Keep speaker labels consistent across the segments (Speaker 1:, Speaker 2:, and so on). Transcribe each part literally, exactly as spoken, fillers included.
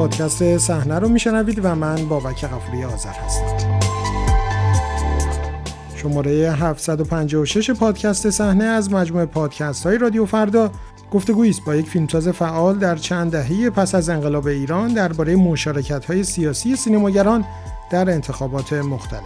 Speaker 1: پادکست صحنه رو میشنوید و من بابک غفوری آذر هستم. شماره هفتصد و پنجاه و شش پادکست صحنه از مجموعه پادکست های رادیو فردا گفتگویی است با یک فیلمساز فعال در چند دهه پس از انقلاب ایران درباره مشارکت‌های سیاسی سینماگران در انتخابات مختلف.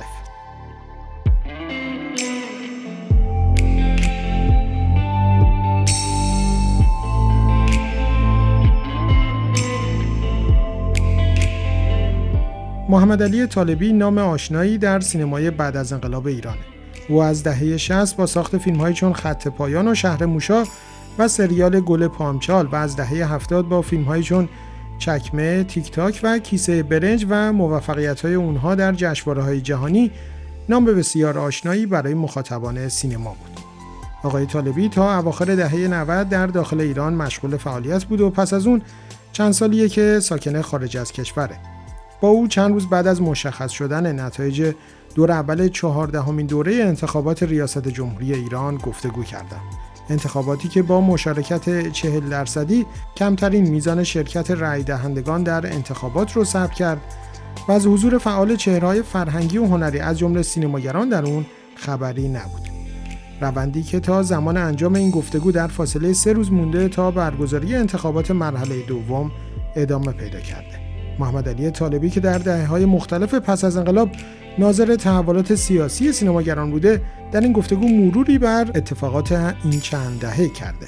Speaker 1: محمدعلی طالبی نام آشنایی در سینمای بعد از انقلاب ایرانه. او از دهه شصت با ساخت فیلم‌هایی چون خط پایان و شهر موشا و سریال گل پامچال و از دهه هفتاد با فیلم‌هایی چون چکمه، تیک تاک و کیسه برنج و موفقیت‌های اونها در جشنواره‌های جهانی نام بسیار آشنایی برای مخاطبان سینما بود. آقای طالبی تا اواخر دهه نود در داخل ایران مشغول فعالیت بود و پس از اون چند سالیه که ساکن خارج از کشوره. با او چند روز بعد از مشخص شدن نتایج دور اول چهاردهمین دوره انتخابات ریاست جمهوری ایران گفتگو کردم. انتخاباتی که با مشارکت چهل درصدی کمترین میزان شرکت رای دهندگان در انتخابات رو ثبت کرد و از حضور فعال چهره‌های فرهنگی و هنری از جمله سینماگران در اون خبری نبود. روندی که تا زمان انجام این گفتگو در فاصله سه روز مونده تا برگزاری انتخابات مرحله دوم ادامه پیدا کرده. محمدعلی طالبی که در دهه‌های مختلف پس از انقلاب ناظر تحولات سیاسی سینماگران بوده، در این گفتگو مروری بر اتفاقات این چند دهه کرده.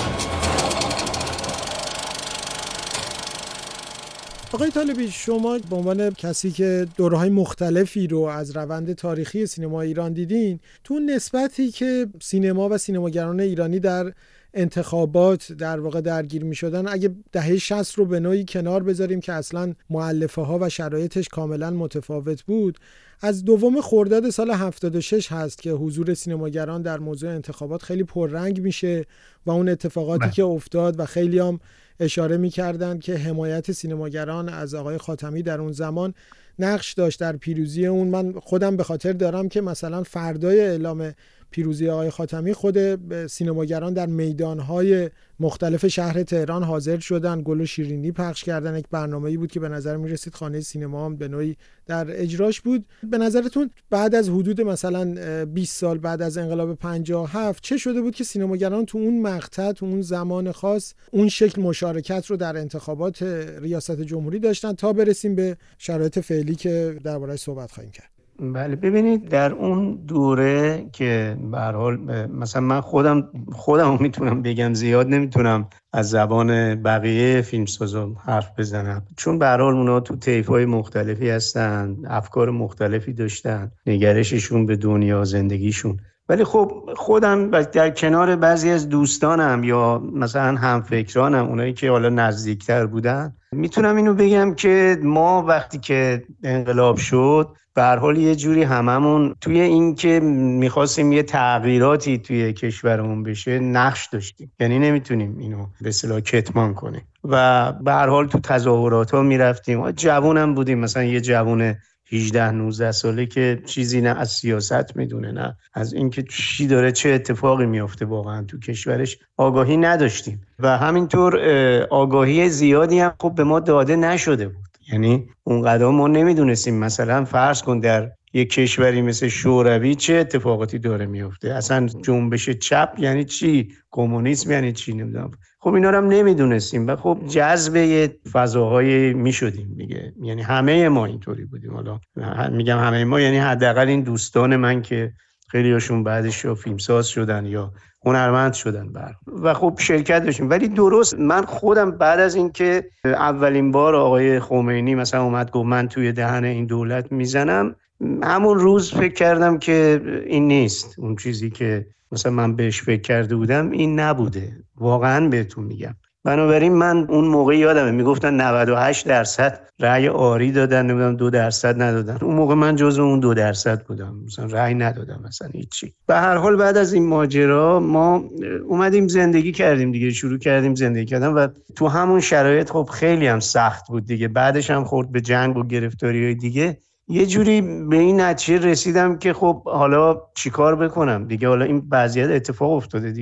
Speaker 1: آقای طالبی، شما به عنوان کسی که دوره‌های مختلفی رو از روند تاریخی سینما ایران دیدین، تو نسبتی که سینما و سینماگران ایرانی در انتخابات در واقع درگیر می شدن، اگه دهه شصت رو به نوعی کنار بذاریم که اصلا مؤلفه ها و شرایطش کاملا متفاوت بود، از دوم خرداد سال هفتاد و شش هست که حضور سینماگران در موضوع انتخابات خیلی پررنگ میشه و اون اتفاقاتی بله. که افتاد و خیلی هم اشاره میکردن که حمایت سینماگران از آقای خاتمی در اون زمان نقش داشت در پیروزی اون. من خودم به خاطر دارم که مثلا فردای اعلام پیروزی آقای خاتمی خود سینماگران در میدانهای مختلف شهر تهران حاضر شدن، گل و شیرینی پخش کردن. یک برنامه‌ای بود که به نظر می‌رسید خانه سینما هم به نوعی در اجراش بود. به نظرتون بعد از حدود مثلا بیست سال بعد از انقلاب پنجاه و هفت چه شده بود که سینماگران تو اون مقطع، تو اون زمان خاص، اون شکل مشارکت رو در انتخابات ریاست جمهوری داشتن تا برسیم به شرایط فعلی که درباره‌اش صحبت خواهیم کرد؟
Speaker 2: بله، ببینید در اون دوره که به هر حال مثلا من خودم خودم میتونم بگم، زیاد نمیتونم از زبان بقیه فیلمسازا حرف بزنم، چون به هر حال اونا تو طیف‌های مختلفی هستن، افکار مختلفی داشتن، نگرششون به دنیا، زندگیشون. ولی خب خودم در کنار بعضی از دوستانم یا مثلا همفکرانم، اونایی که حالا نزدیکتر بودن، میتونم اینو بگم که ما وقتی که انقلاب شد به هر حال یه جوری هممون توی این که میخواستیم یه تغییراتی توی کشورمون بشه نقش داشتیم، یعنی نمیتونیم اینو به اصطلاح کتمان کنیم و به هر حال تو تظاهرات ها میرفتیم. جوونم بودیم، مثلا یه جوون هجده نوزده ساله که چیزی نه از سیاست میدونه نه از اینکه چی داره، چه اتفاقی میفته واقعا تو کشورش آگاهی نداشتیم و همینطور آگاهی زیادی هم خب به ما داده نشده بود. یعنی اونقدر ما نمیدونستیم مثلا فرض کن در یک کشوری مثل شوروی چه اتفاقاتی داره میفته، اصلا جنبش چپ یعنی چی، کمونیسم یعنی چی، نمیدونم. خب اینا رو هم نمیدونستیم و خب جذب یه فضاهای میشدیم دیگه. یعنی همه ما اینطوری بودیم. حالا میگم همه ما یعنی حداقل این دوستان من که خیلی هاشون بعدش یا فیلمساز شدن یا هنرمند شدن بر و خب شرکت داشتیم. ولی درست من خودم بعد از این که اولین بار آقای خمینی مثلا اومد گفت من توی دهن این دولت میزنم، همون روز فکر کردم که این نیست، اون چیزی که مثلا من بهش فکر کرده بودم این نبوده، واقعا بهتون میگم. بنابراین من اون موقع یادمه میگفتن نود و هشت درصد رأی آری دادن، نمیدونم دو درصد ندادن. اون موقع من جزو اون دو درصد بودم، مثلا رأی ندادم مثلا هیچی. به هر حال بعد از این ماجرا ما اومدیم زندگی کردیم دیگه، شروع کردیم زندگی کردن و تو همون شرایط خب خیلی هم سخت بود دیگه. بعدش هم خورد به جنگ و گرفتاری‌های دیگه. یه جوری به این نتیجه رسیدم که خب حالا چیکار بکنم دیگه، حالا این وضعیت اتفاق افتاده دیگه،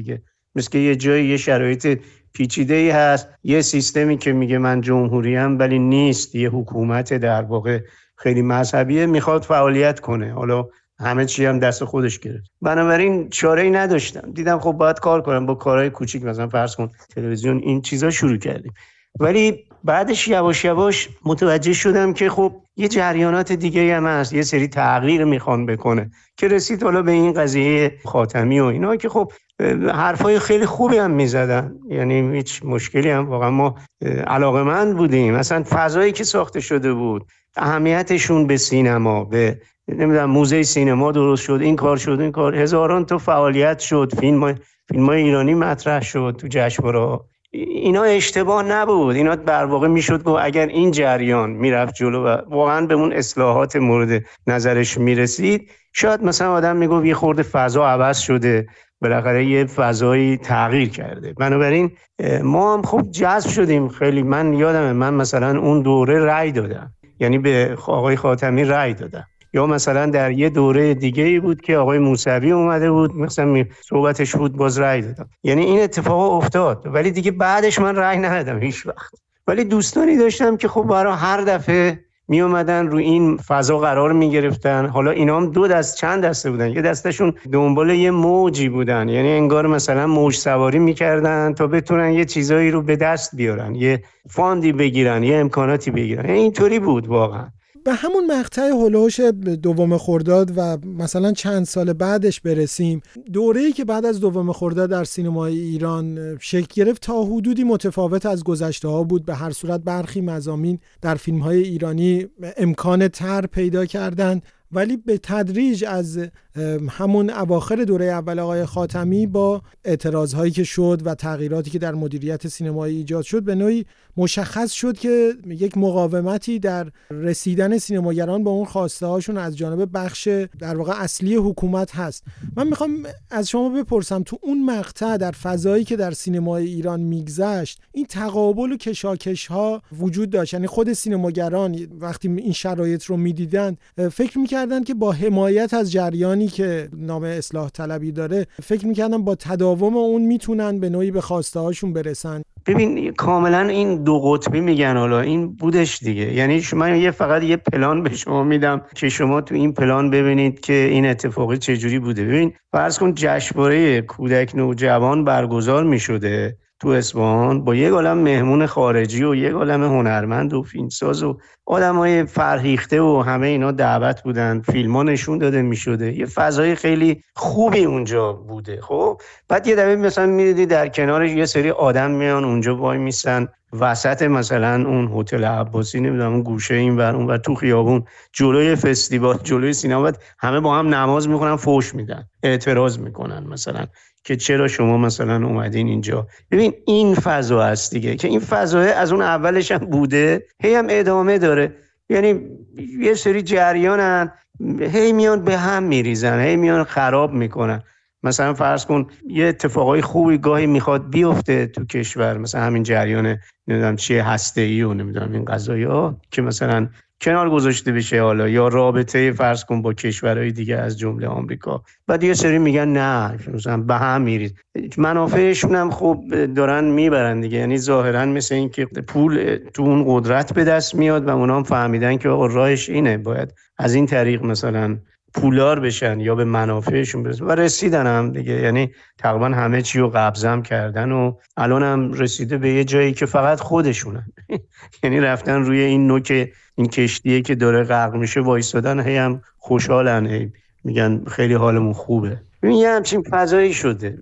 Speaker 2: مثل که یه جایی یه شرایط پیچیده‌ای هست، یه سیستمی که میگه من جمهوریم ولی نیست، یه حکومت در واقع خیلی مذهبیه میخواد فعالیت کنه، حالا همه چی هم دست خودش گرفت. بنابراین چاره‌ای نداشتم، دیدم خب باید کار کنم با کارهای کوچیک، مثلا فرض کن تلویزیون، این چیزا شروع کردیم. ولی بعدش یواش یواش متوجه شدم که خب یه جریانات دیگه هم هست، یه سری تغییر میخوان بکنه که رسید حالا به این قضیه خاتمی و اینا که خب حرفای خیلی خوبی هم میزدن، یعنی هیچ مشکلی هم واقعا ما علاقه‌مند بودیم. مثلا فضایی که ساخته شده بود، اهمیتشون به سینما، به نمیدونم موزه سینما درست شد، این کار شد، این کار، هزاران تا فعالیت شد، فیلم فیلم‌های ایرانی مطرح شد تو جشنواره. اینا اشتباه نبود، اینا در واقع میشد گفت اگر این جریان میرفت جلو و واقعا به اون اصلاحات مورد نظرش میرسید، شاید مثلا آدم میگفت یه خورده فضا عوض شده، بالاخره یه فضایی تغییر کرده. بنابراین ما هم خوب جذب شدیم خیلی. من یادمه من مثلا اون دوره رأی دادم، یعنی به آقای خاتمی رأی دادم. یا مثلا در یه دوره دیگه ای بود که آقای موسوی اومده بود، مثلا صحبتش بود، باز رأی دادم. یعنی این اتفاق افتاد، ولی دیگه بعدش من رأی ندادم هیچ وقت. ولی دوستانی داشتم که خب برای هر دفعه می اومدن رو این فضا قرار می گرفتن. حالا اینا هم دو دست چند دسته بودن، یه دستشون دنبال یه موجی بودن، یعنی انگار مثلا موج سواری میکردن تا بتونن یه چیزایی رو به دست بیارن، یه فاندی بگیرن، یه امکاناتی بگیرن. یعنی اینطوری بود واقعا.
Speaker 1: به همون مقطع هولوش دوم خرداد و مثلا چند سال بعدش برسیم، دوره‌ای که بعد از دوم خرداد در سینمای ایران شکل گرفت تا حدودی متفاوت از گذشته‌ها بود. به هر صورت برخی مضامین در فیلم‌های ایرانی امکان تر پیدا کردن، ولی به تدریج از همون اواخر دوره اول آقای خاتمی با اعتراضهایی که شد و تغییراتی که در مدیریت سینمایی ایجاد شد، به نوعی مشخص شد که یک مقاومتی در رسیدن سینماگران با اون خواسته هاشون از جانب بخش در واقع اصلی حکومت هست. من میخوام از شما بپرسم تو اون مقطع در فضایی که در سینمای ایران میگذشت، این تقابل و کشاکش ها وجود داشت؟ یعنی خود سینماگران وقتی این شرایط رو میدیدن فکر میکردن که با حمایت از جریانی که نام اصلاح طلبی داره، فکر میکردن با تداوم اون میتونن به نوعی به خواسته هاشون برسن؟
Speaker 2: ببین کاملا این دو قطبی میگن، حالا این بودش دیگه. یعنی شما یه فقط یه پلان به شما میدم که شما تو این پلان ببینید که این اتفاقی چجوری بوده. ببین فرض کن جشنواره کودک نوجوان برگزار میشده تو اصفهان با یک عالم مهمون خارجی و یک عالم هنرمند و فیلمساز و آدمای فرهیخته و همه اینا دعوت بودن، فیلم‌ها نشون داده می‌شده، یه فضای خیلی خوبی اونجا بوده. خب بعد یه دفعه مثلا می‌دیدی در کنارش یه سری آدم میان اونجا وای میسن وسط مثلا اون هتل عباسی، نمیدونم اون گوشه این ور اون ور تو خیابون جلوی فستیوال، جلوی سینما، همه با هم نماز می‌خونن، فحش میدن، اعتراض می‌کنن مثلا که چرا شما مثلا اومدین اینجا. ببین این فضا هست دیگه، که این فضا از اون اولش هم بوده، هی هم ادامه داره. یعنی یه سری جریانن هی میان به هم میریزن، هی میان خراب میکنن. مثلا فرض کن یه اتفاقای خوبی گاهی میخواد بیفته تو کشور، مثلا همین جریان نمیدونم چیه هسته‌ای و نمیدونم این قضایا که مثلا کنار گذاشته بشه، حالا یا رابطه فرض کن با کشورهای دیگه از جمله آمریکا. بعد یه سری میگن نه مثلا به هم میریز، منافعشون هم خب دارن میبرن دیگه. یعنی ظاهرا مثل این که پول تو اون قدرت به دست میاد و اونا هم فهمیدن که آقا راهش اینه، باید از این طریق مثلا پولدار بشن یا به منافعشون برسن و رسیدن هم دیگه. یعنی تقریبا همه چی رو قبضم کردن و الان هم رسیده به یه جایی که فقط خودشونن. یعنی رفتن روی این نوک این کشتیه که داره غرق میشه وایسادن، هی هم خوشحالن، هی میگن خیلی حالمون خوبه. ببین یه همچین فضایی شده.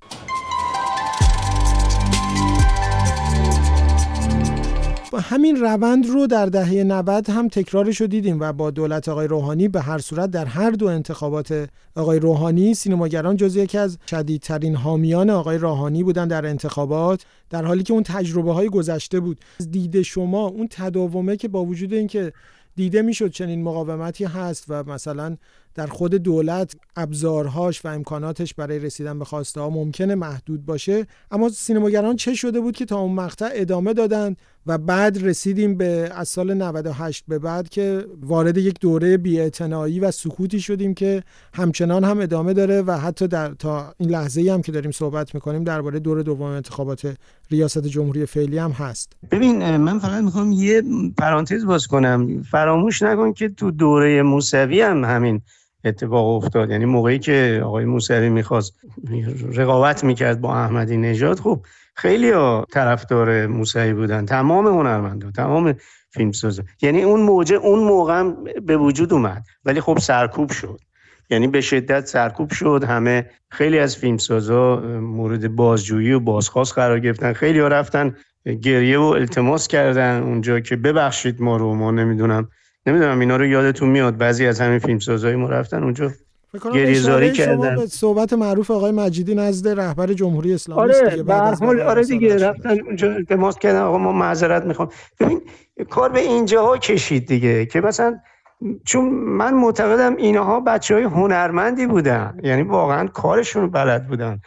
Speaker 1: همین روند رو در دهه نود هم تکرارش رو دیدیم و با دولت آقای روحانی به هر صورت در هر دو انتخابات آقای روحانی سینماگران جز یکی از شدیدترین حامیان آقای روحانی بودن در انتخابات، در حالی که اون تجربه های گذشته بود. دید شما اون تداومه که با وجود اینکه دیده میشد چنین مقاومتی هست و مثلا در خود دولت ابزارهاش و امکاناتش برای رسیدن به خواسته ها ممکنه محدود باشه، اما سینماگران چه شده بود که تا اون مقطع ادامه دادن و بعد رسیدیم به از سال نود و هشت به بعد که وارد یک دوره بی‌اعتنایی و سکوتی شدیم که همچنان هم ادامه داره و حتی در تا این لحظه‌ای هم که داریم صحبت می‌کنیم درباره دور دوم انتخابات ریاست جمهوری فعلی هم هست.
Speaker 2: ببین من فقط می‌خوام یه پرانتز باز کنم، فراموش نکن که تو دوره موسوی هم همین اتفاق افتاد. یعنی موقعی که آقای موسوی می‌خواست رقابت می‌کرد با احمدی نژاد، خب خیلی ها طرفدار موسوی بودن، تمام هنرمندا، تمام فیلمسازا. یعنی اون موجه اون موقع هم به وجود اومد، ولی خب سرکوب شد، یعنی به شدت سرکوب شد. همه خیلی از فیلمسازا مورد بازجویی و بازخواست قرار گرفتن، خیلی ها رفتن گریه و التماس کردن اونجا که ببخشید ما رو، ما نمیدونم نمیدونم اینا رو یادتون میاد، بعضی از همین فیلمسازای ما رفتن اونجا گریه‌زاری کردن.
Speaker 1: شما به صحبت معروف آقای مجیدی نزد رهبر جمهوری اسلامی
Speaker 2: آره است دیگه، به هر حال آره دیگه رفتن اونجا التماس کردن آقا ما معذرت میخوام. ببین کار به اینجاها کشید دیگه که مثلا چون من معتقدم اینها بچهای هنرمندی بودن، یعنی واقعا کارشون بلد بودن،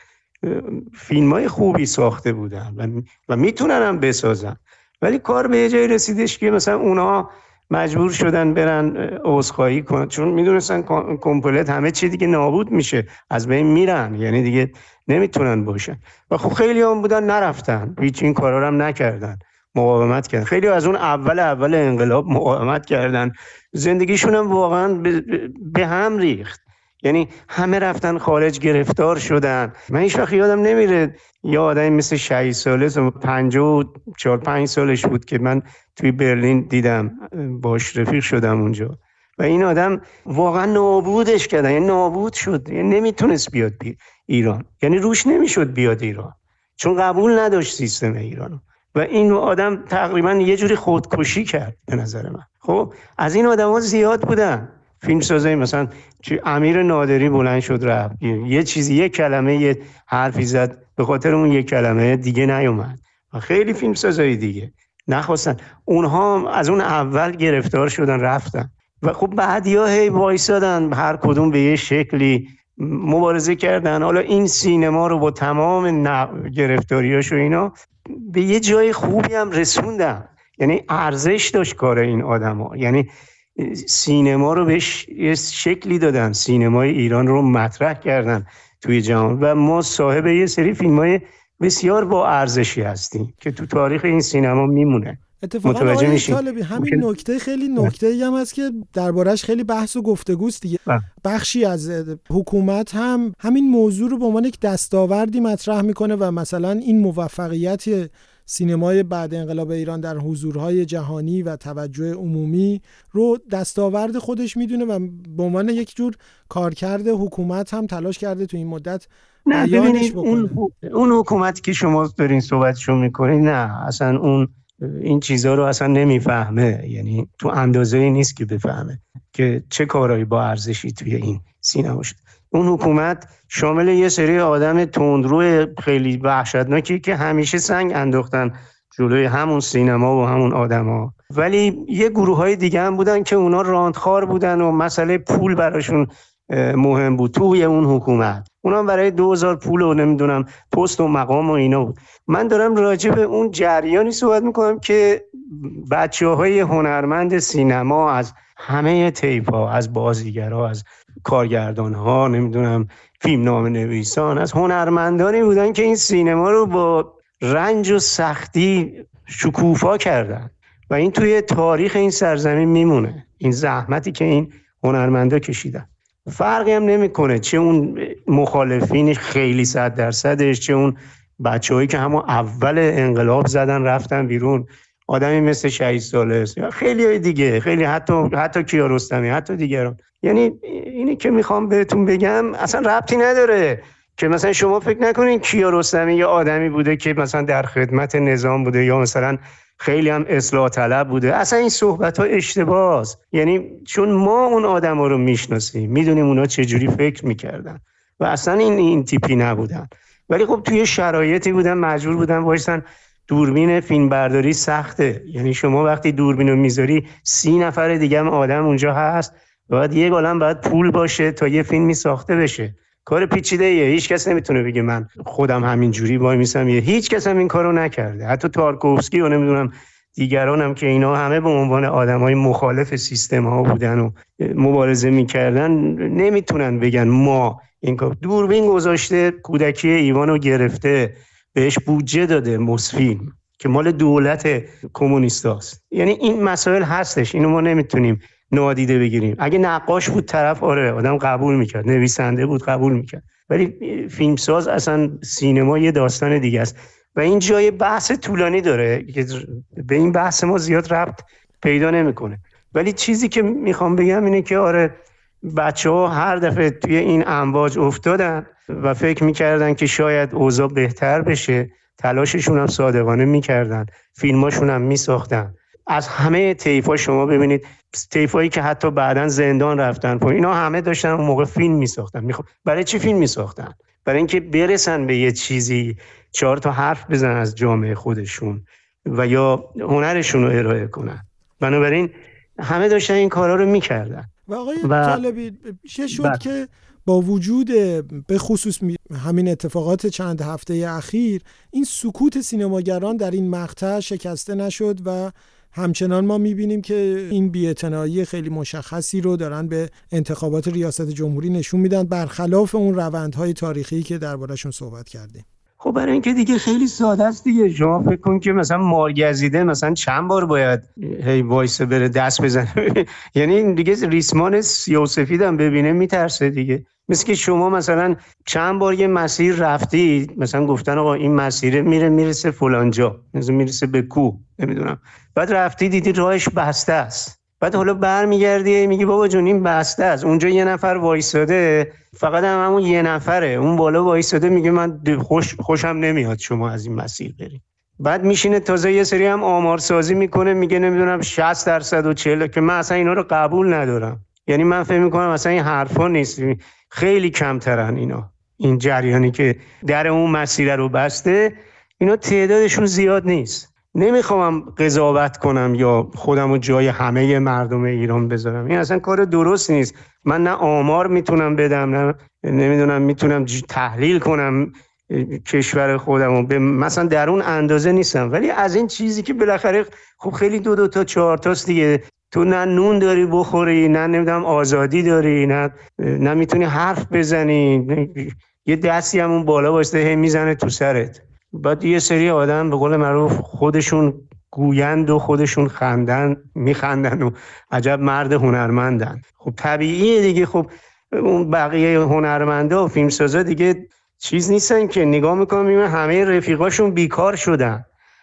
Speaker 2: فیلمای خوبی ساخته بودن و, و میتونن هم بسازن، ولی کار به یه جایی رسیدش که مثلا اونها مجبور شدن برن عذرخواهی کنن، چون میدونستن کامپلت همه چی دیگه نابود میشه، از بین میرن، یعنی دیگه نمیتونن باشن. و خب خیلی هم بودن نرفتن، هیچ این کارا رو هم نکردن، مقاومت کردن. خیلی از اون اول اول انقلاب مقاومت کردن، زندگیشون هم واقعا به هم ریخت، یعنی همه رفتن خارج، گرفتار شدن. من هیچ وقت یادم نمیره یه آدمی مثل شصت ساله، پنجاه و چهار پنج سالش بود که من توی برلین دیدم، باش رفیق شدم اونجا و این آدم واقعا نابودش کردن، یعنی نابود شد، یعنی نمیتونست بیاد بی ایران، یعنی روش نمیشد بیاد ایران چون قبول نداشت سیستم ایرانو. و این آدم تقریبا یه جوری خودکشی کرد به نظر من. خب از این آدم‌ها زیاد بودن فیلمسازای، مثلا امیر نادری بلند شد رفت، یه چیزی یه کلمه یه حرفی زد، به خاطر اون یه کلمه دیگه نیومد. و خیلی فیلمسازای دیگه نخواستن، اونها از اون اول گرفتار شدن رفتن و خب بعدیا هی وایسادن، هر کدوم به یه شکلی مبارزه کردن. حالا این سینما رو با تمام گرفتاریاش و اینا به یه جای خوبی هم رسوندن، یعنی ارزش داشت کار این آدما، یعنی سینما رو بهش یه شکلی دادن، سینمای ایران رو مطرح کردن توی جهان و ما صاحب یه سری فیلمای بسیار با ارزشی هستیم که تو تاریخ این سینما میمونه.
Speaker 1: اتفاقا آقای طالبی همین نکته خیلی نکته‌ای هم هست که دربارش خیلی بحث و گفتگوست دیگه. بخشی از حکومت هم همین موضوع رو به عنوان یک دستاوردی مطرح میکنه و مثلا این موفقیت سینمای بعد انقلاب ایران در حضورهای جهانی و توجه عمومی رو دستاورد خودش میدونه و به عنوان یک جور کارکرد حکومت هم تلاش کرده تو این مدت
Speaker 2: نه ببینید اون اون حکومتی که شما دارین صحبتشو میکنید نه اصلا اون این چیزها رو اصلا نمیفهمه، یعنی تو اندازه‌ای نیست که بفهمه که چه کارهایی با ارزشی توی این سینما شد. اون حکومت شامل یه سری آدم تندرو خیلی وحشتناکی که همیشه سنگ انداختن جلوی همون سینما و همون آدما، ولی یه گروه‌های دیگه هم بودن که اونا راندخوار بودن و مسئله پول براشون مهم بود توی اون حکومت. اونا برای دو هزار پول و نمیدونم پست و مقام و اینا بود. من دارم راجع به اون جریانی صحبت میکنم که بچه‌های هنرمند سینما از همه طیف‌ها، از بازیگرها، از کارگردان‌ها، نمیدونم فیلمنامه نویسان، از هنرمندانی بودن که این سینما رو با رنج و سختی شکوفا کردن و این توی تاریخ این سرزمین میمونه، این زحمتی که این هنرمندا کشیدن. فرقی هم نمیکنه چه اون مخالفین خیلی صد درصدش، چه اون بچه‌هایی که همون اول انقلاب زدن رفتن بیرون، آدمی مثل شصت ساله است یا خیلی دیگه، خیلی حتی حتی کیارستمی، حتی دیگران. یعنی اینی که میخوام بهتون بگم اصلا ربطی نداره که مثلا شما فکر نکنین کیارستمی یه آدمی بوده که مثلا در خدمت نظام بوده یا مثلا خیلی هم اصلاح طلب بوده. اصلا این صحبت‌ها اشتباهه. یعنی چون ما اون آدم‌ها رو میشناسیم، میدونیم اونا چه جوری فکر می‌کردن و اصلا این این تیپی نبودن، ولی خب توی شرایطی بودن مجبور بودن وایسن. دوربین فیلم برداری سخته، یعنی شما وقتی دوربینو میذاری سی نفر دیگه هم آدم اونجا هست باید یک عالم باید پول باشه تا یه فیلمی ساخته بشه. کار پیچیده ایه. هیچ کس نمیتونه بگه من خودم همین جوری وای میسم. هیچ کس هم این کارو نکرده، حتی تارکوفسکی و نمیدونم دیگران هم که اینا همه به عنوان آدمای مخالف سیستم ها بودن و مبارزه میکردن نمیتونن بگن ما این کار. دوربین گذاشته، کودکی ایوانو گرفته، بهش بودجه داده موسفیلم که مال دولت کمونیستاست. یعنی این مسائل هستش، اینو ما نمیتونیم نادیده بگیریم. اگه نقاش بود طرف آره آدم قبول میکرد، نویسنده بود قبول میکرد، ولی فیلمساز اصلا سینما یه داستان دیگه است و این جای بحث طولانی داره که به این بحث ما زیاد ربط پیدا نمیکنه. ولی چیزی که میخوام بگم اینه که آره بچه‌ها هر دفعه توی این امواج افتادن و فکر میکردن که شاید اوضاع بهتر بشه، تلاششون هم صادقانه میکردن، فیلماشون هم میساختن. از همه طیف‌ها شما ببینید، طیفایی که حتی بعداً زندان رفتن، اینا همه داشتن اون موقع فیلم میساختن. میخوام برای چی فیلم میساختن؟ برای اینکه برسن به یه چیزی، چهار تا حرف بزنن از جامعه خودشون و یا هنرشون رو ارائه کنن. بنابراین همه داشتن این کارا رو میکردن.
Speaker 1: و آقای طالبی چه شد بله. که با وجود به خصوص همین اتفاقات چند هفته اخیر این سکوت سینماگران در این مقطع شکسته نشد و همچنان ما میبینیم که این بی‌اعتنایی خیلی مشخصی رو دارن به انتخابات ریاست جمهوری نشون میدن، برخلاف اون روندهای تاریخی که درباره‌شون صحبت کردیم.
Speaker 2: خب برای اینکه دیگه خیلی ساده است دیگه. شما فکر کن که مثلا مارگزیده مثلا چند بار باید هی وایسه بره دست بزنه یعنی دیگه ریسمان سیاه‌وسفید هم ببینه میترسه دیگه. مثل که شما مثلا چند بار یه مسیر رفتی، مثلا گفتن آقا این مسیر میره میرسه فلان جا، مثلا میرسه به کوه نمیدونم، بعد رفتی دیدی راهش بسته است، بعد حالا برمیگردی میگی بابا جون این بسته است، اونجا یه نفر وایساده، فقط هم همون یه نفره اون بالا وایساده میگه من خوش خوشم نمیاد شما از این مسیر برید. بعد میشینه تازه یه سری هم آمارسازی میکنه میگه نمیدونم شصت درصد و چهل، که من اصلا اینا رو قبول ندارم. یعنی من فکر میکنم اصلا این حرفا نیست، خیلی کمترن اینا. این جریانی که در اون مسیر رو بسته اینا تعدادشون زیاد نیست. نمیخوام قضاوت کنم یا خودمو جای همه مردم ایران بذارم، این اصلا کار درست نیست. من نه آمار میتونم بدم، نه نمیدونم میتونم تحلیل کنم کشور خودمو، به مثلا در اون اندازه نیستم. ولی از این چیزی که بالاخره خب خیلی دو دو تا چهار تاست دیگه، تو نه نون داری بخوری، نه نمیدونم آزادی داری، نه نه میتونی حرف بزنی، یه دستی همون بالا واسه هم میزنه تو سرت. بعد یه سری آدم به قول معروف خودشون گویند و خودشون خندن، میخندن و عجب مرد هنرمندن. خب طبیعیه دیگه. خب اون بقیه هنرمندا و فیلمسازا دیگه چیز نیستن که نگاه میکنم میبینم همه رفیقاشون بیکار شدن،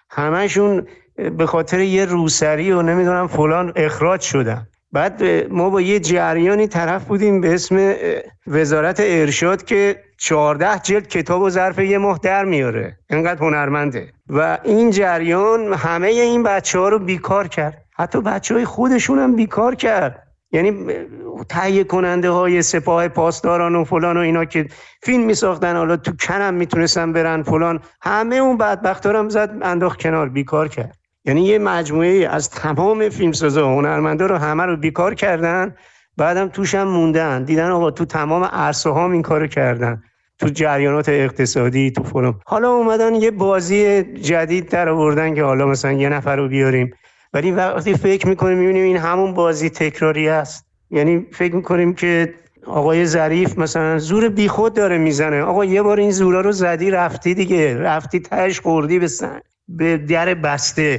Speaker 2: همهشون به خاطر یه روسری و نمیدونم فلان اخراج شدن. بعد ما با یه جریانی طرف بودیم به اسم وزارت ارشاد که چهارده جلد کتاب و ظرف یه ماه در میاره، اینقدر هنرمنده. و این جریان همه این بچه ها رو بیکار کرد، حتی بچه های خودشون هم بیکار کرد. یعنی تهیه کننده های سپاه پاسداران و فلان و اینا که فیلم می ساختن، حالا تو کنم میتونستن برن فلان، همه اون بدبختا رو هم زد انداخت کنار، بیکار کرد. یعنی یه مجموعه از تمام فیلمسازا و هنرمندا رو همه رو بیکار کردن، بعدم توش هم موندن، دیدن آقا تو تمام عرصه ها این کارو کردن، تو جریانات اقتصادی، تو فلان. حالا اومدن یه بازی جدید در آوردن که حالا مثلا یه نفر رو بیاریم، ولی وقتی فکر میکنیم میبینیم این همون بازی تکراری است. یعنی فکر میکنیم که آقای ظریف مثلا زور بیخود داره میزنه. آقا یه بار این زورا رو زدی رفتی دیگه، رفتی تهش خوردی به سن به در بسته.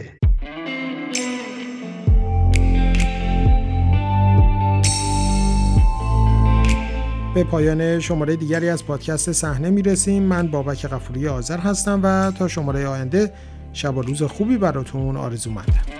Speaker 1: به پایان شماره دیگری از پادکست صحنه میرسیم. من بابک غفوری آذر هستم و تا شماره آینده شب و روز خوبی براتون آرزومندم.